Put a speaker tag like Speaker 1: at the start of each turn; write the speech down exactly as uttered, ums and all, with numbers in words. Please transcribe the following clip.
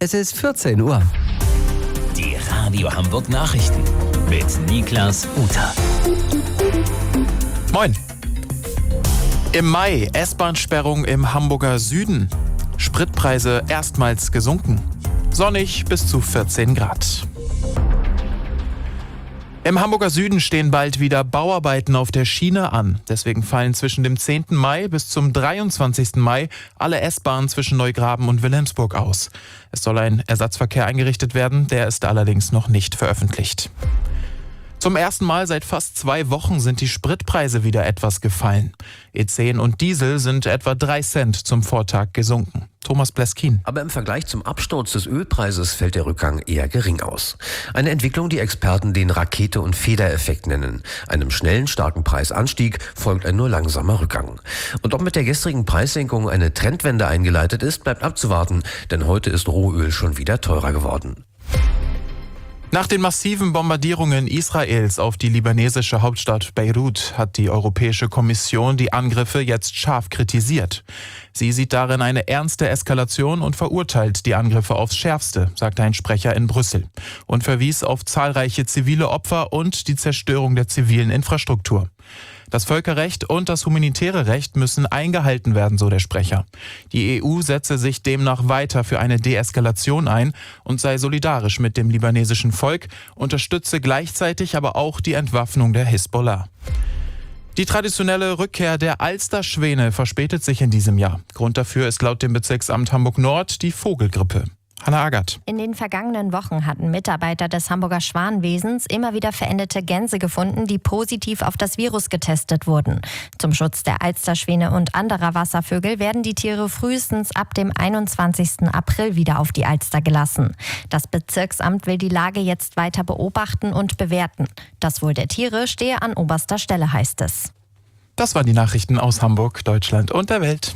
Speaker 1: Es ist vierzehn Uhr.
Speaker 2: Die Radio Hamburg Nachrichten mit Niklas Uter.
Speaker 3: Moin. Im Mai S-Bahn-Sperrung im Hamburger Süden. Spritpreise erstmals gesunken. Sonnig bis zu vierzehn Grad. Im Hamburger Süden stehen bald wieder Bauarbeiten auf der Schiene an. Deswegen fallen zwischen dem zehnten Mai bis zum dreiundzwanzigsten Mai alle S-Bahnen zwischen Neugraben und Wilhelmsburg aus. Es soll ein Ersatzverkehr eingerichtet werden, der ist allerdings noch nicht veröffentlicht. Zum ersten Mal seit fast zwei Wochen sind die Spritpreise wieder etwas gefallen. E zehn und Diesel sind etwa drei Cent zum Vortag gesunken. Thomas Bleskin.
Speaker 4: Aber im Vergleich zum Absturz des Ölpreises fällt der Rückgang eher gering aus. Eine Entwicklung, die Experten den Rakete- und Federeffekt nennen. Einem schnellen, starken Preisanstieg folgt ein nur langsamer Rückgang. Und ob mit der gestrigen Preissenkung eine Trendwende eingeleitet ist, bleibt abzuwarten, denn heute ist Rohöl schon wieder teurer geworden.
Speaker 3: Nach den massiven Bombardierungen Israels auf die libanesische Hauptstadt Beirut hat die Europäische Kommission die Angriffe jetzt scharf kritisiert. Sie sieht darin eine ernste Eskalation und verurteilt die Angriffe aufs Schärfste, sagte ein Sprecher in Brüssel, und verwies auf zahlreiche zivile Opfer und die Zerstörung der zivilen Infrastruktur. Das Völkerrecht und das humanitäre Recht müssen eingehalten werden, so der Sprecher. Die E U setze sich demnach weiter für eine Deeskalation ein und sei solidarisch mit dem libanesischen Volk, unterstütze gleichzeitig aber auch die Entwaffnung der Hisbollah. Die traditionelle Rückkehr der Alsterschwäne verspätet sich in diesem Jahr. Grund dafür ist laut dem Bezirksamt Hamburg-Nord die Vogelgrippe. Hanna Agert.
Speaker 5: In den vergangenen Wochen hatten Mitarbeiter des Hamburger Schwanenwesens immer wieder verendete Gänse gefunden, die positiv auf das Virus getestet wurden. Zum Schutz der Alsterschwäne und anderer Wasservögel werden die Tiere frühestens ab dem einundzwanzigsten April wieder auf die Alster gelassen. Das Bezirksamt will die Lage jetzt weiter beobachten und bewerten. Das Wohl der Tiere stehe an oberster Stelle, heißt es.
Speaker 3: Das waren die Nachrichten aus Hamburg, Deutschland und der Welt.